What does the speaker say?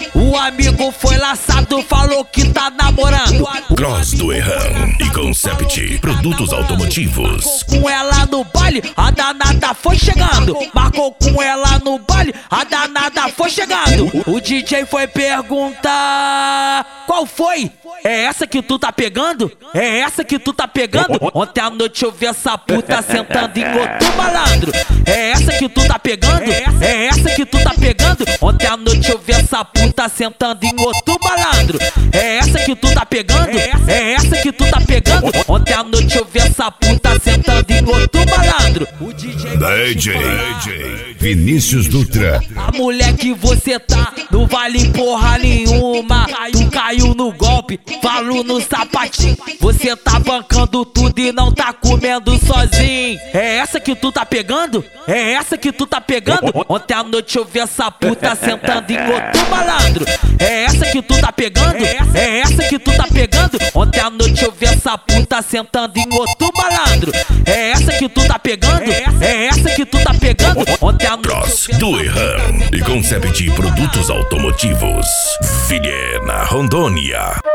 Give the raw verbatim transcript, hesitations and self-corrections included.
O amigo foi laçado, falou que tá namorando. Cross do Erran e Concept Produtos Automotivos. Com ela no baile, a danada foi chegando. Marcou com ela no baile, a danada foi chegando. O D J foi perguntar: qual foi? É essa que tu tá pegando? É essa que tu tá pegando? Ontem à noite eu vi essa puta sentando em outro malandro. É essa que tu tá pegando? É essa que tu tá pegando? Ontem à noite eu vi essa puta sentando em outro malandro. É essa que tu tá pegando? É essa que tu tá pegando? Ontem à noite eu vi essa puta sentando em outro malandro. O D J D J Vinícius Dutra. A mulher que você tá não vale porra nenhuma. Tu caiu no golpe, falo no sapatinho. Você tá bancando tudo e não tá comendo sozinho. É essa que tu tá pegando? É essa que tu tá pegando? Ontem à noite eu vi essa puta sentando em outro malandro. É essa que tu tá pegando? É essa que tu tá pegando? Ontem à noite eu vi essa puta sentando em outro malandro. É essa que tu tá pegando? É essa que tu tá pegando? Ontem à noite Cross do Erran e Concept Produtos Automotivos. Vilhena, Rondônia.